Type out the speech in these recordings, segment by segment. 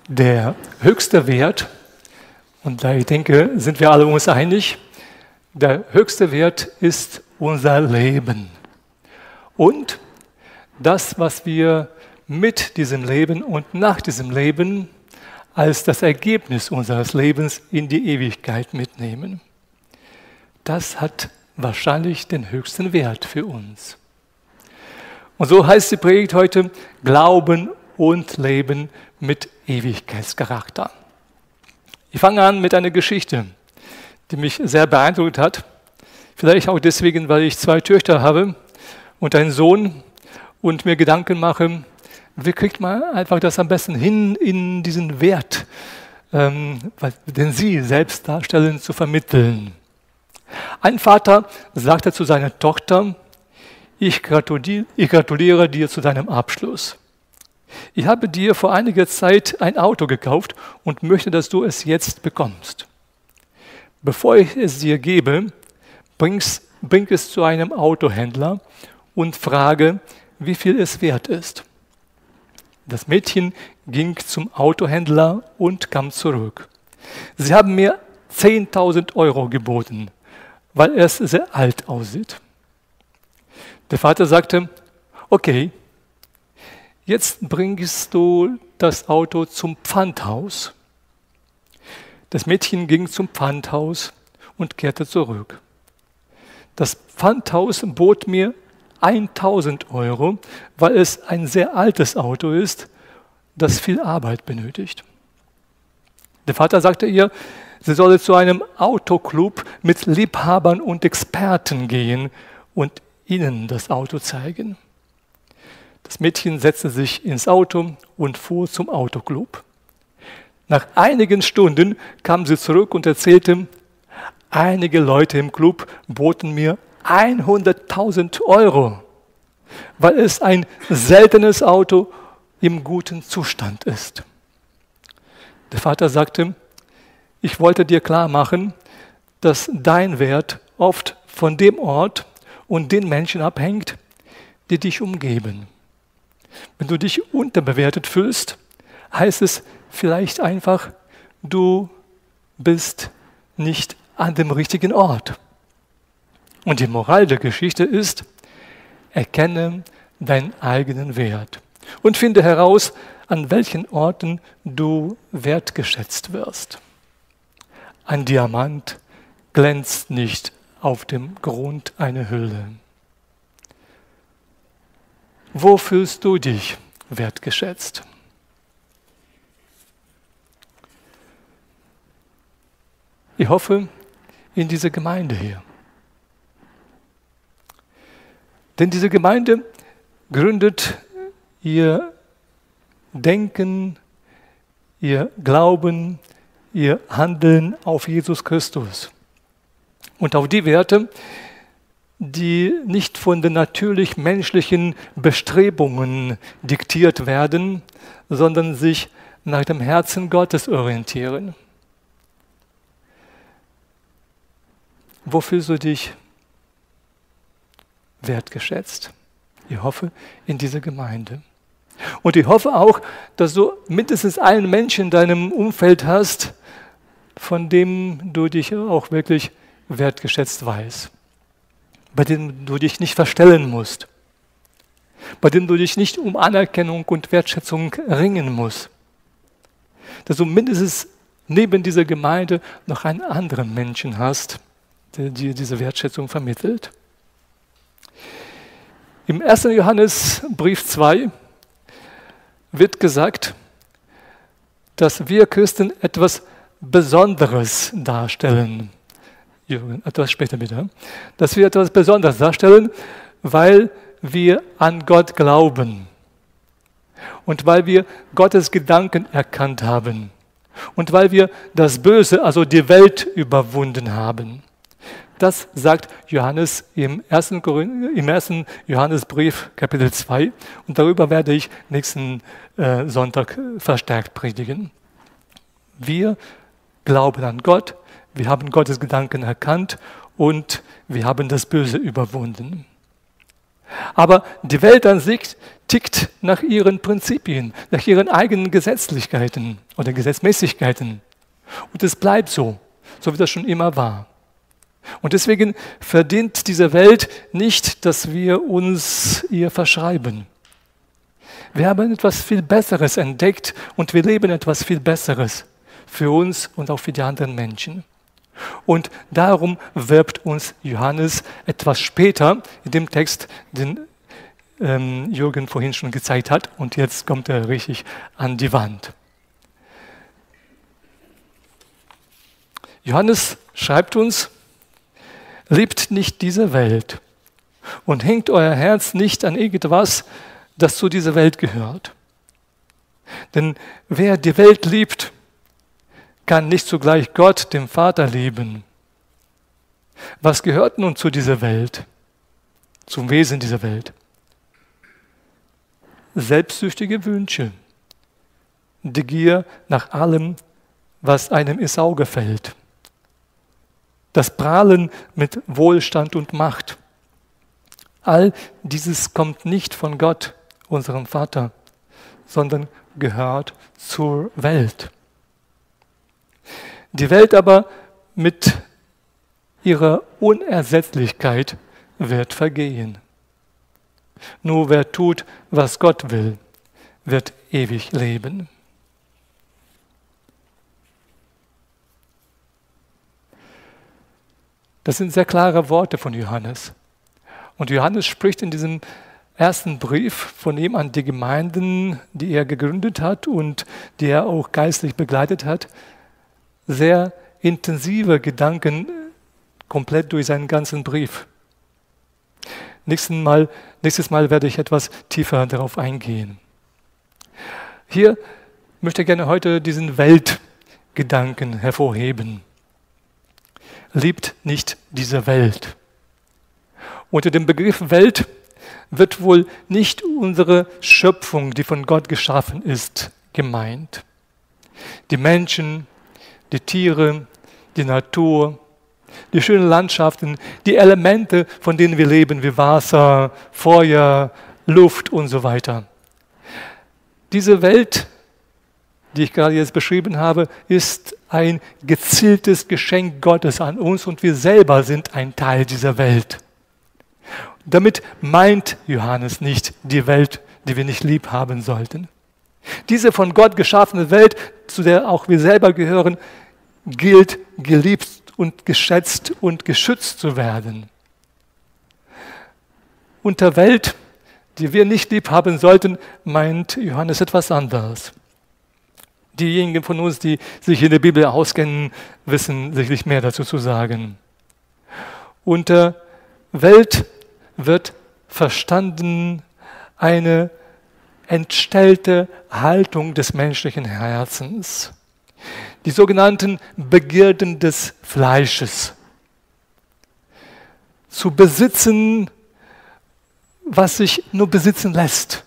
Der höchste Wert, und da ich denke, sind wir alle uns einig, der höchste Wert ist unser Leben. Und das, was wir mit diesem Leben und nach diesem Leben als das Ergebnis unseres Lebens in die Ewigkeit mitnehmen. Das hat wahrscheinlich den höchsten Wert für uns. Und so heißt die Predigt heute: Glauben und Leben mit Ewigkeitscharakter. Ich fange an mit einer Geschichte, die mich sehr beeindruckt hat. Vielleicht auch deswegen, weil ich 2 Töchter habe und einen Sohn und mir Gedanken mache, wie kriegt man einfach das am besten hin, in diesen Wert, den sie selbst darstellen, zu vermitteln. Ein Vater sagte zu seiner Tochter: Ich gratuliere dir zu deinem Abschluss. Ich habe dir vor einiger Zeit ein Auto gekauft und möchte, dass du es jetzt bekommst. Bevor ich es dir gebe, bring es zu einem Autohändler und frage, wie viel es wert ist. Das Mädchen ging zum Autohändler und kam zurück. Sie haben mir 10.000 Euro geboten, weil es sehr alt aussieht. Der Vater sagte: Okay, jetzt bringst du das Auto zum Pfandhaus. Das Mädchen ging zum Pfandhaus und kehrte zurück. Das Pfandhaus bot mir 1.000 Euro, weil es ein sehr altes Auto ist, das viel Arbeit benötigt. Der Vater sagte ihr, sie solle zu einem Autoclub mit Liebhabern und Experten gehen und ihnen das Auto zeigen. Das Mädchen setzte sich ins Auto und fuhr zum Autoclub. Nach einigen Stunden kam sie zurück und erzählte, einige Leute im Club boten mir 100.000 Euro, weil es ein seltenes Auto im guten Zustand ist. Der Vater sagte, ich wollte dir klar machen, dass dein Wert oft von dem Ort und den Menschen abhängt, die dich umgeben. Wenn du dich unterbewertet fühlst, heißt es vielleicht einfach, du bist nicht an dem richtigen Ort. Und die Moral der Geschichte ist, erkenne deinen eigenen Wert und finde heraus, an welchen Orten du wertgeschätzt wirst. Ein Diamant glänzt nicht auf dem Grund einer Hülle. Wo fühlst du dich wertgeschätzt? Ich hoffe, in dieser Gemeinde hier. Denn diese Gemeinde gründet ihr Denken, ihr Glauben, ihr Handeln auf Jesus Christus und auf die Werte, die nicht von den natürlich menschlichen Bestrebungen diktiert werden, sondern sich nach dem Herzen Gottes orientieren. Wo fühlst du dich wertgeschätzt? Ich hoffe, in dieser Gemeinde. Und ich hoffe auch, dass du mindestens einen Menschen in deinem Umfeld hast, von dem du dich auch wirklich wertgeschätzt weißt, bei dem du dich nicht verstellen musst, bei dem du dich nicht um Anerkennung und Wertschätzung ringen musst, dass du mindestens neben dieser Gemeinde noch einen anderen Menschen hast, der dir diese Wertschätzung vermittelt. Im 1. Johannesbrief 2 wird gesagt, dass wir Christen etwas Besonderes darstellen. Etwas später bitte. Dass wir etwas Besonderes darstellen, weil wir an Gott glauben und weil wir Gottes Gedanken erkannt haben und weil wir das Böse, also die Welt, überwunden haben. Das sagt Johannes im 1. Johannesbrief, Kapitel 2. Und darüber werde ich nächsten Sonntag verstärkt predigen. Wir glauben an Gott, wir haben Gottes Gedanken erkannt und wir haben das Böse überwunden. Aber die Welt an sich tickt nach ihren Prinzipien, nach ihren eigenen Gesetzlichkeiten oder Gesetzmäßigkeiten. Und es bleibt so wie das schon immer war. Und deswegen verdient diese Welt nicht, dass wir uns ihr verschreiben. Wir haben etwas viel Besseres entdeckt und wir leben etwas viel Besseres für uns und auch für die anderen Menschen. Und darum wirbt uns Johannes etwas später in dem Text, den Jürgen vorhin schon gezeigt hat. Und jetzt kommt er richtig an die Wand. Johannes schreibt uns, liebt nicht diese Welt und hängt euer Herz nicht an irgendwas, das zu dieser Welt gehört. Denn wer die Welt liebt, kann nicht zugleich Gott, dem Vater, lieben. Was gehört nun zu dieser Welt, zum Wesen dieser Welt? Selbstsüchtige Wünsche, die Gier nach allem, was einem ins Auge fällt. Das Prahlen mit Wohlstand und Macht. All dieses kommt nicht von Gott, unserem Vater, sondern gehört zur Welt. Die Welt aber mit ihrer Unersetzlichkeit wird vergehen. Nur wer tut, was Gott will, wird ewig leben. Das sind sehr klare Worte von Johannes. Und Johannes spricht in diesem ersten Brief von ihm an die Gemeinden, die er gegründet hat und die er auch geistlich begleitet hat, sehr intensive Gedanken komplett durch seinen ganzen Brief. Nächstes Mal werde ich etwas tiefer darauf eingehen. Hier möchte ich gerne heute diesen Weltgedanken hervorheben. Liebt nicht diese Welt. Unter dem Begriff Welt wird wohl nicht unsere Schöpfung, die von Gott geschaffen ist, gemeint. Die Menschen, die Tiere, die Natur, die schönen Landschaften, die Elemente, von denen wir leben, wie Wasser, Feuer, Luft und so weiter. Diese Welt, die ich gerade jetzt beschrieben habe, ist ein gezieltes Geschenk Gottes an uns und wir selber sind ein Teil dieser Welt. Damit meint Johannes nicht die Welt, die wir nicht lieb haben sollten. Diese von Gott geschaffene Welt, zu der auch wir selber gehören, gilt geliebt und geschätzt und geschützt zu werden. Unter Welt, die wir nicht lieb haben sollten, meint Johannes etwas anderes. Diejenigen von uns, die sich in der Bibel auskennen, wissen sicherlich mehr dazu zu sagen. Unter Welt wird verstanden eine entstellte Haltung des menschlichen Herzens. Die sogenannten Begierden des Fleisches. Zu besitzen, was sich nur besitzen lässt.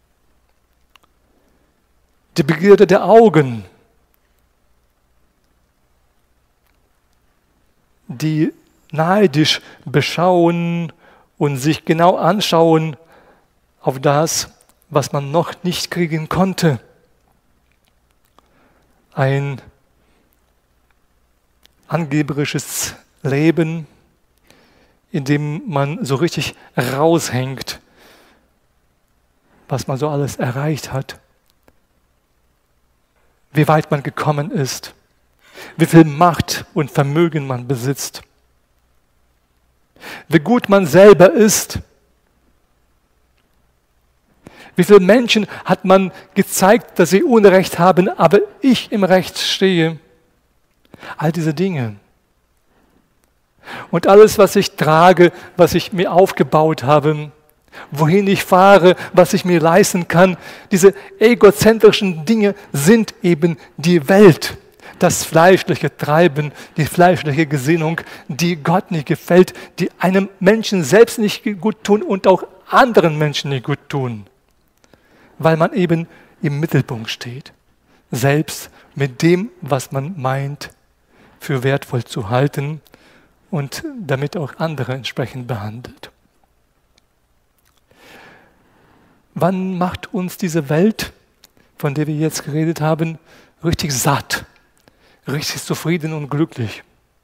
Die Begierde der Augen, die neidisch beschauen und sich genau anschauen auf das, was man noch nicht kriegen konnte. Ein angeberisches Leben, in dem man so richtig raushängt, was man so alles erreicht hat, wie weit man gekommen ist, wie viel Macht und Vermögen man besitzt, wie gut man selber ist, wie viele Menschen hat man gezeigt, dass sie Unrecht haben, aber ich im Recht stehe. All diese Dinge. Und alles, was ich trage, was ich mir aufgebaut habe, wohin ich fahre, was ich mir leisten kann, diese egozentrischen Dinge sind eben die Welt. Das fleischliche Treiben, die fleischliche Gesinnung, die Gott nicht gefällt, die einem Menschen selbst nicht gut tun und auch anderen Menschen nicht gut tun. Weil man eben im Mittelpunkt steht. Selbst mit dem, was man meint, für wertvoll zu halten und damit auch andere entsprechend behandelt. Wann macht uns diese Welt, von der wir jetzt geredet haben, richtig satt, richtig zufrieden und glücklich?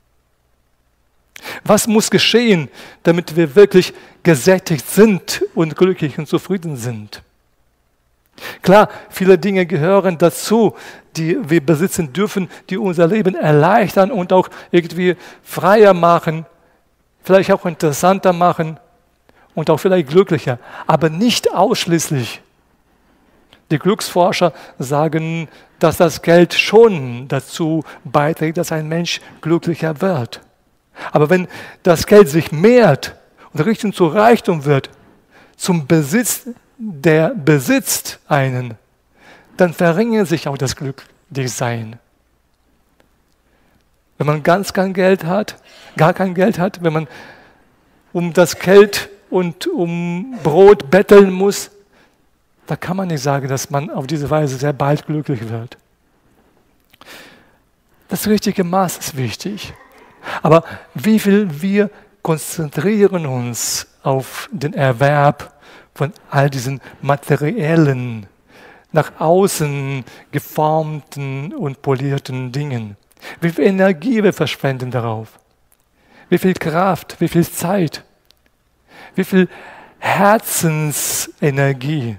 Was muss geschehen, damit wir wirklich gesättigt sind und glücklich und zufrieden sind? Klar, viele Dinge gehören dazu, die wir besitzen dürfen, die unser Leben erleichtern und auch irgendwie freier machen, vielleicht auch interessanter machen und auch vielleicht glücklicher, aber nicht ausschließlich. Die Glücksforscher sagen, dass das Geld schon dazu beiträgt, dass ein Mensch glücklicher wird. Aber wenn das Geld sich mehrt und Richtung zu Reichtum wird, zum Besitz, der besitzt einen, dann verringert sich auch das Glücklichsein. Wenn man ganz kein Geld hat, gar kein Geld hat, wenn man um das Geld und um Brot betteln muss, da kann man nicht sagen, dass man auf diese Weise sehr bald glücklich wird. Das richtige Maß ist wichtig. Aber wie viel wir konzentrieren uns auf den Erwerb von all diesen materiellen, nach außen geformten und polierten Dingen. Wie viel Energie wir verschwenden darauf. Wie viel Kraft, wie viel Zeit, wie viel Herzensenergie.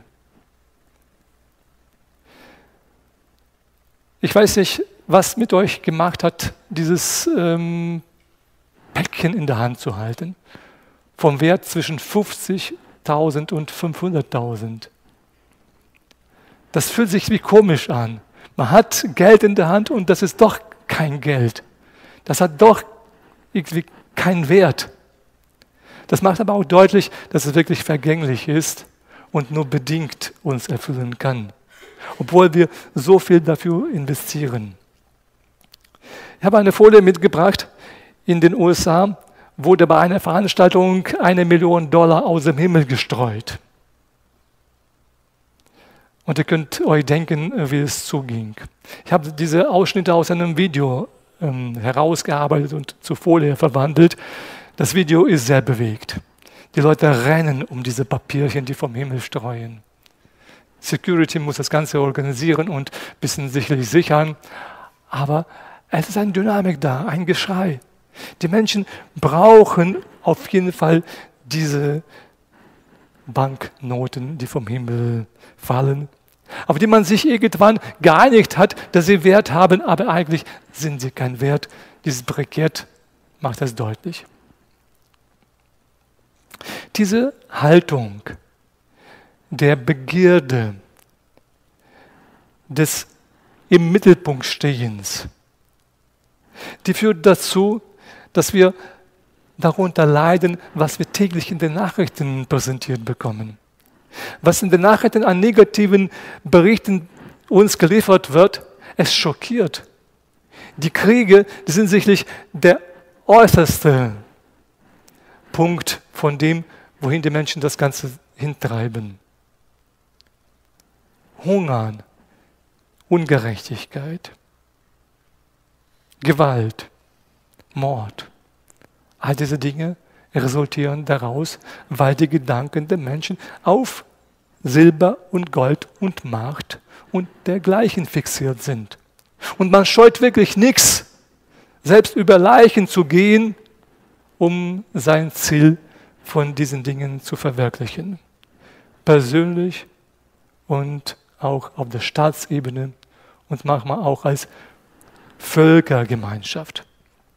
Ich weiß nicht, was mit euch gemacht hat, dieses Päckchen in der Hand zu halten, vom Wert zwischen 50.000 und 500.000. Das fühlt sich wie komisch an. Man hat Geld in der Hand und das ist doch kein Geld. Das hat doch irgendwie keinen Wert. Das macht aber auch deutlich, dass es wirklich vergänglich ist und nur bedingt uns erfüllen kann, obwohl wir so viel dafür investieren. Ich habe eine Folie mitgebracht. In den USA wurde bei einer Veranstaltung $1 Million aus dem Himmel gestreut. Und ihr könnt euch denken, wie es zuging. Ich habe diese Ausschnitte aus einem Video herausgearbeitet und zur Folie verwandelt. Das Video ist sehr bewegt. Die Leute rennen um diese Papierchen, die vom Himmel streuen. Security muss das Ganze organisieren und ein bisschen sicherlich sichern. Aber es ist eine Dynamik da, ein Geschrei. Die Menschen brauchen auf jeden Fall diese Banknoten, die vom Himmel fallen, auf die man sich irgendwann geeinigt hat, dass sie Wert haben, aber eigentlich sind sie kein Wert. Dieses Brikett macht das deutlich. Diese Haltung der Begierde, des im Mittelpunkt Stehens, die führt dazu, dass wir darunter leiden, was wir täglich in den Nachrichten präsentiert bekommen. Was in den Nachrichten an negativen Berichten uns geliefert wird, es schockiert. Die Kriege, die sind sicherlich der äußerste Punkt von dem, wohin die Menschen das Ganze hintreiben. Hungern, Ungerechtigkeit, Gewalt, Mord. All diese Dinge resultieren daraus, weil die Gedanken der Menschen auf Silber und Gold und Macht und dergleichen fixiert sind. Und man scheut wirklich nichts, selbst über Leichen zu gehen, um sein Ziel von diesen Dingen zu verwirklichen. Persönlich und auch auf der Staatsebene und manchmal auch als Völkergemeinschaft.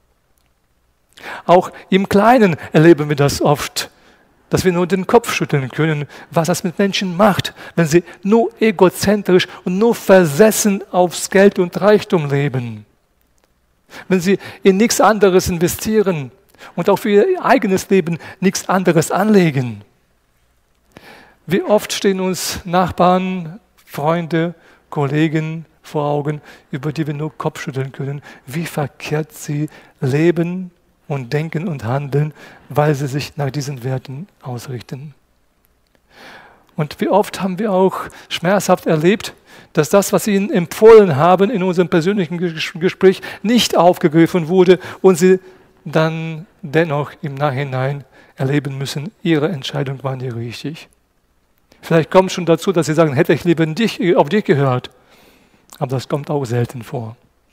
Auch im Kleinen erleben wir das oft, dass wir nur den Kopf schütteln können, was das mit Menschen macht, wenn sie nur egozentrisch und nur versessen aufs Geld und Reichtum leben. Wenn sie in nichts anderes investieren und auch für ihr eigenes Leben nichts anderes anlegen. Wie oft stehen uns Nachbarn, Freunde, Kollegen vor Augen, über die wir nur Kopf schütteln können, wie verkehrt sie leben und denken und handeln, weil sie sich nach diesen Werten ausrichten. Und wie oft haben wir auch schmerzhaft erlebt, dass das, was sie ihnen empfohlen haben in unserem persönlichen Gespräch, nicht aufgegriffen wurde und sie dann dennoch im Nachhinein erleben müssen, ihre Entscheidung war nicht richtig. Vielleicht kommt schon dazu, dass sie sagen, hätte ich lieber auf dich gehört. Aber das kommt auch selten vor.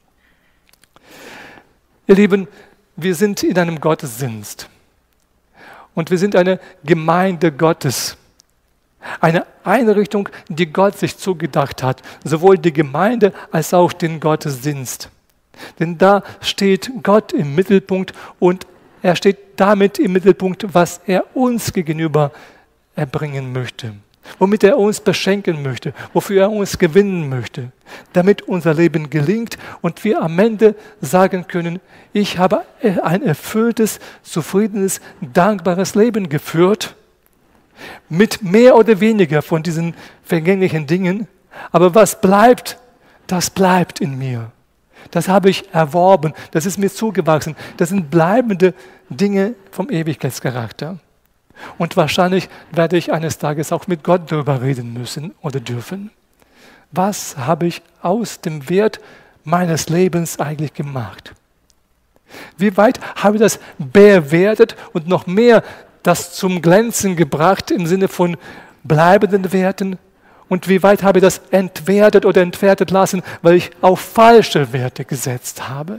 Ihr Lieben, wir sind in einem Gottesdienst. Und wir sind eine Gemeinde Gottes. Eine Einrichtung, die Gott sich zugedacht hat. Sowohl die Gemeinde als auch den Gottesdienst. Denn da steht Gott im Mittelpunkt und er steht damit im Mittelpunkt, was er uns gegenüber erbringen möchte. Womit er uns beschenken möchte, wofür er uns gewinnen möchte, damit unser Leben gelingt und wir am Ende sagen können, ich habe ein erfülltes, zufriedenes, dankbares Leben geführt, mit mehr oder weniger von diesen vergänglichen Dingen, aber was bleibt, das bleibt in mir. Das habe ich erworben, das ist mir zugewachsen, das sind bleibende Dinge vom Ewigkeitscharakter. Und wahrscheinlich werde ich eines Tages auch mit Gott darüber reden müssen oder dürfen. Was habe ich aus dem Wert meines Lebens eigentlich gemacht? Wie weit habe ich das bewertet und noch mehr das zum Glänzen gebracht im Sinne von bleibenden Werten? Und wie weit habe ich das entwertet oder entwertet lassen, weil ich auf falsche Werte gesetzt habe?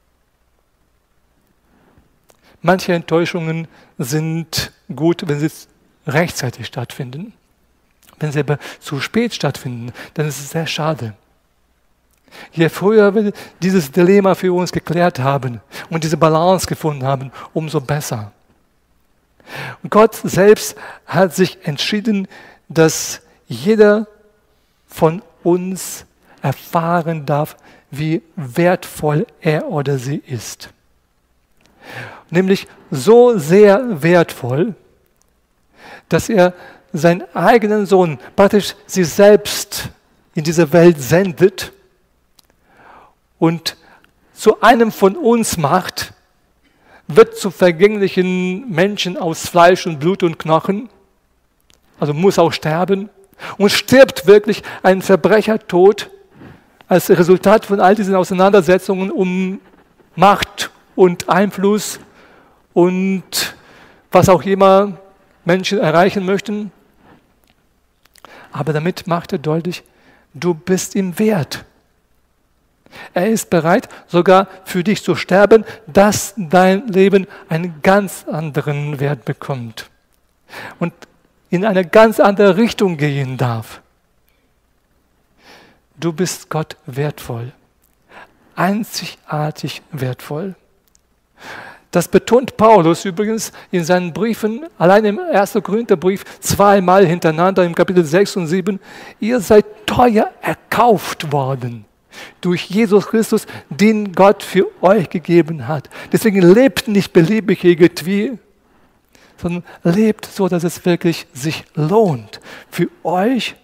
Manche Enttäuschungen sind gut, wenn sie rechtzeitig stattfinden. Wenn sie aber zu spät stattfinden, dann ist es sehr schade. Je früher wir dieses Dilemma für uns geklärt haben und diese Balance gefunden haben, umso besser. Und Gott selbst hat sich entschieden, dass jeder von uns erfahren darf, wie wertvoll er oder sie ist. Nämlich so sehr wertvoll, dass er seinen eigenen Sohn, praktisch sich selbst in diese Welt sendet und zu einem von uns macht, wird zu vergänglichen Menschen aus Fleisch und Blut und Knochen, also muss auch sterben und stirbt wirklich einen Verbrechertod als Resultat von all diesen Auseinandersetzungen um Macht und Einfluss und was auch immer Menschen erreichen möchten. Aber damit macht er deutlich, du bist ihm wert. Er ist bereit, sogar für dich zu sterben, dass dein Leben einen ganz anderen Wert bekommt und in eine ganz andere Richtung gehen darf. Du bist Gott wertvoll, einzigartig wertvoll. Das betont Paulus übrigens in seinen Briefen, allein im 1. Korintherbrief, zweimal hintereinander im Kapitel 6 und 7. Ihr seid teuer erkauft worden durch Jesus Christus, den Gott für euch gegeben hat. Deswegen lebt nicht beliebig irgendwie, sondern lebt so, dass es wirklich sich lohnt. Für euch,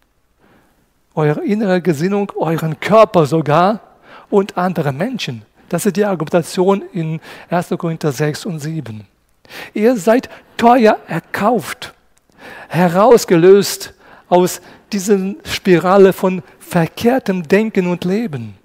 eure innere Gesinnung, euren Körper sogar und andere Menschen. Das ist die Argumentation in 1. Korinther 6 und 7. Ihr seid teuer erkauft, herausgelöst aus dieser Spirale von verkehrtem Denken und Leben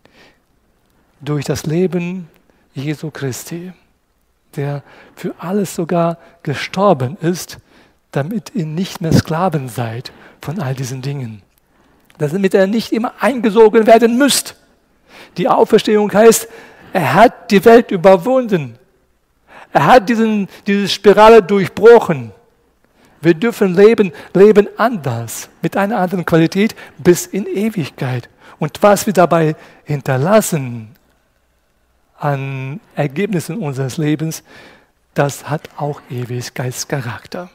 durch das Leben Jesu Christi, der für alles sogar gestorben ist, damit ihr nicht mehr Sklaven seid von all diesen Dingen. Damit ihr nicht immer eingesogen werden müsst. Die Auferstehung heißt, er hat die Welt überwunden. Er hat diese Spirale durchbrochen. Wir dürfen leben anders, mit einer anderen Qualität bis in Ewigkeit. Und was wir dabei hinterlassen an Ergebnissen unseres Lebens, das hat auch Ewigkeitscharakter.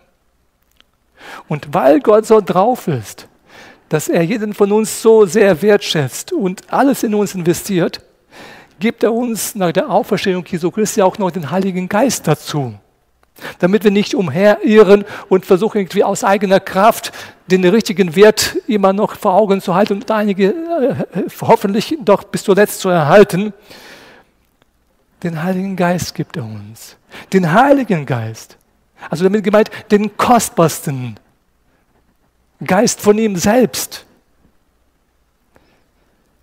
Und weil Gott so drauf ist, dass er jeden von uns so sehr wertschätzt und alles in uns investiert, gibt er uns nach der Auferstehung Jesu Christi auch noch den Heiligen Geist dazu. Damit wir nicht umherirren und versuchen irgendwie aus eigener Kraft den richtigen Wert immer noch vor Augen zu halten und einige hoffentlich doch bis zuletzt zu erhalten. Den Heiligen Geist gibt er uns. Den Heiligen Geist. Also damit gemeint den kostbarsten Geist von ihm selbst.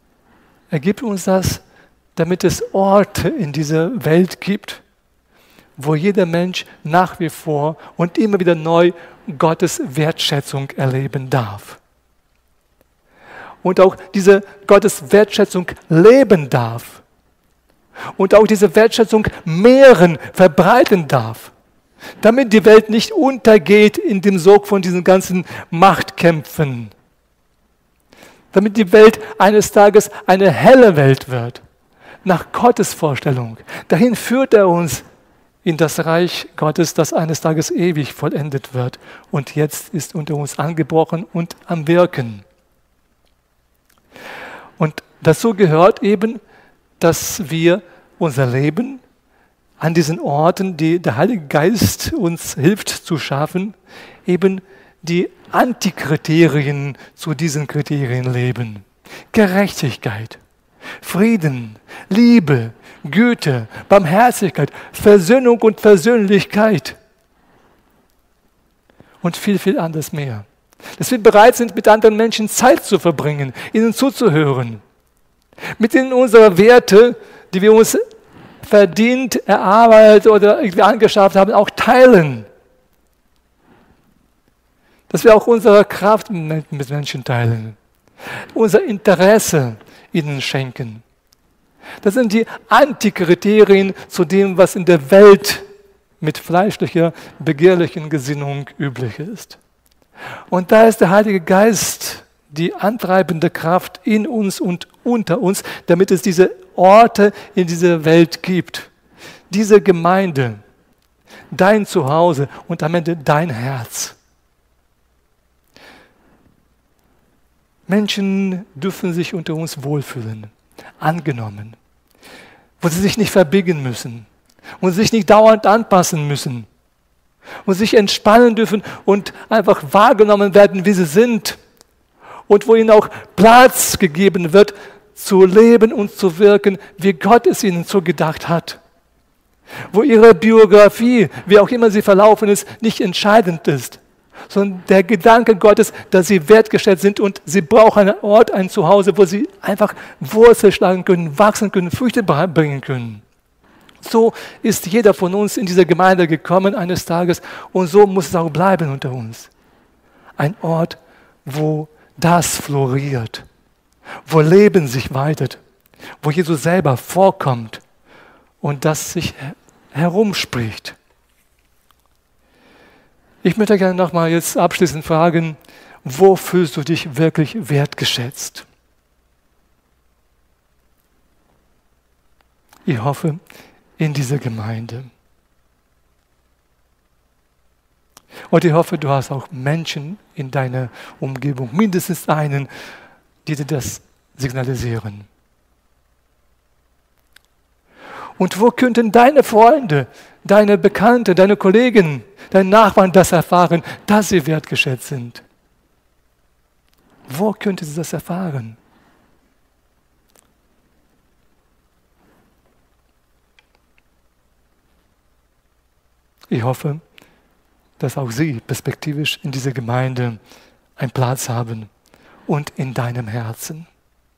Er gibt uns das, damit es Orte in dieser Welt gibt, wo jeder Mensch nach wie vor und immer wieder neu Gottes Wertschätzung erleben darf. Und auch diese Gottes Wertschätzung leben darf. Und auch diese Wertschätzung mehren, verbreiten darf. Damit die Welt nicht untergeht in dem Sog von diesen ganzen Machtkämpfen. Damit die Welt eines Tages eine helle Welt wird. Nach Gottes Vorstellung. Dahin führt er uns in das Reich Gottes, das eines Tages ewig vollendet wird. Und jetzt ist unter uns angebrochen und am Wirken. Und dazu gehört eben, dass wir unser Leben an diesen Orten, die der Heilige Geist uns hilft zu schaffen, eben die Antikriterien zu diesen Kriterien leben. Gerechtigkeit, Frieden, Liebe, Güte, Barmherzigkeit, Versöhnung und Versöhnlichkeit und viel, viel anderes mehr. Dass wir bereit sind, mit anderen Menschen Zeit zu verbringen, ihnen zuzuhören, mit ihnen unsere Werte, die wir uns verdient, erarbeitet oder irgendwie angeschafft haben, auch teilen. Dass wir auch unsere Kraft mit Menschen teilen, unser Interesse ihnen schenken. Das sind die Antikriterien zu dem, was in der Welt mit fleischlicher, begehrlichen Gesinnung üblich ist. Und da ist der Heilige Geist die antreibende Kraft in uns und unter uns, damit es diese Orte in dieser Welt gibt. Diese Gemeinde, dein Zuhause und am Ende dein Herz. Menschen dürfen sich unter uns wohlfühlen, angenommen, wo sie sich nicht verbiegen müssen und sich nicht dauernd anpassen müssen und sich entspannen dürfen und einfach wahrgenommen werden, wie sie sind und wo ihnen auch Platz gegeben wird, zu leben und zu wirken, wie Gott es ihnen so gedacht hat. Wo ihre Biografie, wie auch immer sie verlaufen ist, nicht entscheidend ist, sondern der Gedanke Gottes, dass sie wertgeschätzt sind und sie brauchen einen Ort, ein Zuhause, wo sie einfach Wurzel schlagen können, wachsen können, Früchte bringen können. So ist jeder von uns in diese Gemeinde gekommen eines Tages und so muss es auch bleiben unter uns. Ein Ort, wo das floriert, wo Leben sich weitet, wo Jesus selber vorkommt und das sich herumspricht. Ich möchte gerne nochmal jetzt abschließend fragen, wo fühlst du dich wirklich wertgeschätzt? Ich hoffe, in dieser Gemeinde. Und ich hoffe, du hast auch Menschen in deiner Umgebung, mindestens einen, die dir das signalisieren. Und wo könnten deine Freunde, deine Bekannte, deine Kollegen, deine Nachbarn das erfahren, dass sie wertgeschätzt sind? Wo könnten sie das erfahren? Ich hoffe, dass auch sie perspektivisch in dieser Gemeinde einen Platz haben und in deinem Herzen.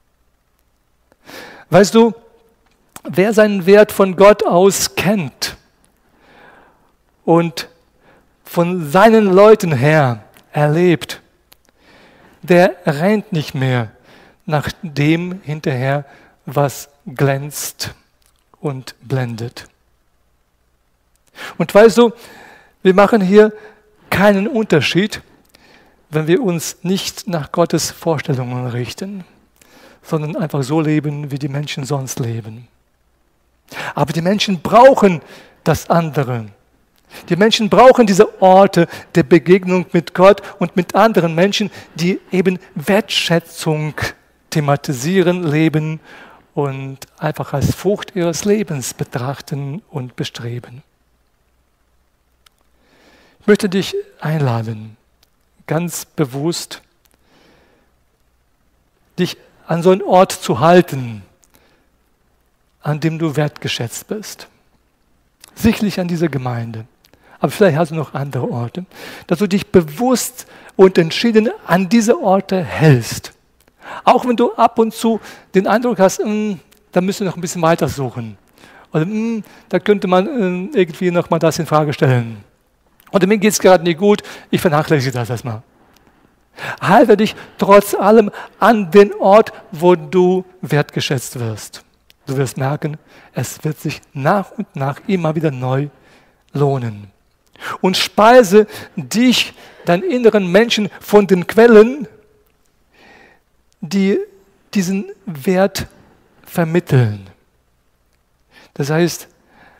Weißt du, wer seinen Wert von Gott aus kennt und von seinen Leuten her erlebt, der rennt nicht mehr nach dem hinterher, was glänzt und blendet. Und weißt du, wir machen hier keinen Unterschied, wenn wir uns nicht nach Gottes Vorstellungen richten, sondern einfach so leben, wie die Menschen sonst leben. Aber die Menschen brauchen das andere. Die Menschen brauchen diese Orte der Begegnung mit Gott und mit anderen Menschen, die eben Wertschätzung thematisieren, leben und einfach als Frucht ihres Lebens betrachten und bestreben. Ich möchte dich einladen, ganz bewusst dich an so einen Ort zu halten, an dem du wertgeschätzt bist. Sicherlich an dieser Gemeinde, aber vielleicht hast du noch andere Orte, dass du dich bewusst und entschieden an diese Orte hältst. Auch wenn du ab und zu den Eindruck hast, da müssen wir noch ein bisschen weiter suchen Oder da könnte man irgendwie nochmal das in Frage stellen. Oder mir geht es gerade nicht gut, ich vernachlässige das erstmal. Halte dich trotz allem an den Ort, wo du wertgeschätzt wirst. Du wirst merken, es wird sich nach und nach immer wieder neu lohnen. Und speise dich, deinen inneren Menschen, von den Quellen, die diesen Wert vermitteln. Das heißt,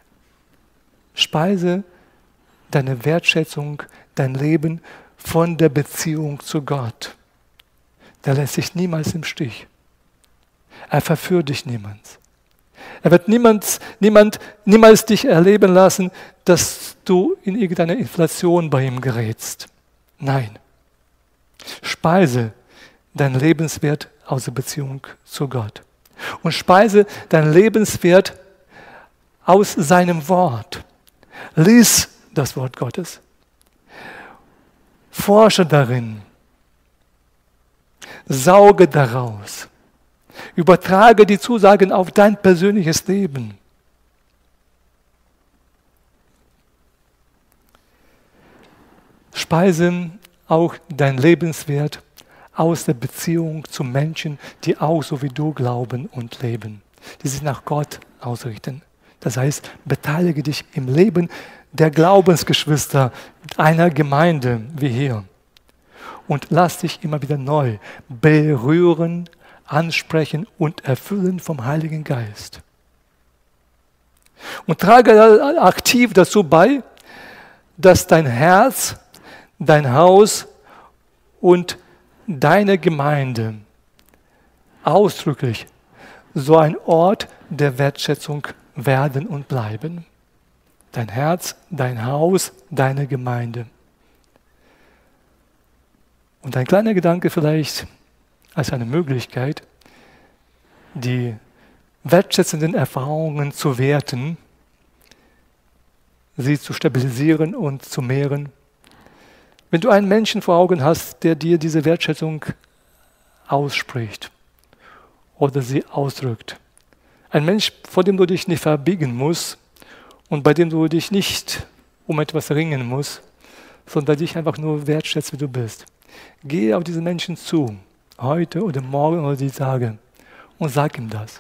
speise deine Wertschätzung, dein Leben von der Beziehung zu Gott. Der lässt sich niemals im Stich. Er verführt dich niemals. Er wird niemals dich erleben lassen, dass du in irgendeine Inflation bei ihm gerätst. Nein. Speise dein Lebenswert aus der Beziehung zu Gott. Und speise dein Lebenswert aus seinem Wort. Lies das Wort Gottes. Forsche darin. Sauge daraus. Übertrage die Zusagen auf dein persönliches Leben. Speise auch dein Lebenswert aus der Beziehung zu Menschen, die auch so wie du glauben und leben, die sich nach Gott ausrichten. Das heißt, beteilige dich im Leben der Glaubensgeschwister einer Gemeinde wie hier und lass dich immer wieder neu berühren, ansprechen und erfüllen vom Heiligen Geist. Und trage aktiv dazu bei, dass dein Herz, dein Haus und deine Gemeinde ausdrücklich so ein Ort der Wertschätzung werden und bleiben. Dein Herz, dein Haus, deine Gemeinde. Und ein kleiner Gedanke vielleicht als eine Möglichkeit, die wertschätzenden Erfahrungen zu werten, sie zu stabilisieren und zu mehren. Wenn du einen Menschen vor Augen hast, der dir diese Wertschätzung ausspricht oder sie ausdrückt, ein Mensch, vor dem du dich nicht verbiegen musst und bei dem du dich nicht um etwas ringen musst, sondern dich einfach nur wertschätzt, wie du bist. Gehe auf diesen Menschen zu, heute oder morgen oder die Tage, und sag ihm das.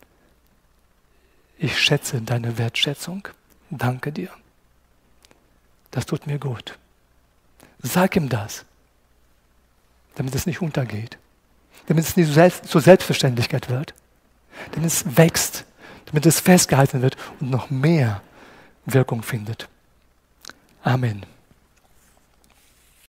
Ich schätze deine Wertschätzung. Danke dir. Das tut mir gut. Sag ihm das, damit es nicht untergeht, damit es nicht zur Selbstverständlichkeit wird, damit es wächst, damit es festgehalten wird und noch mehr Wirkung findet. Amen.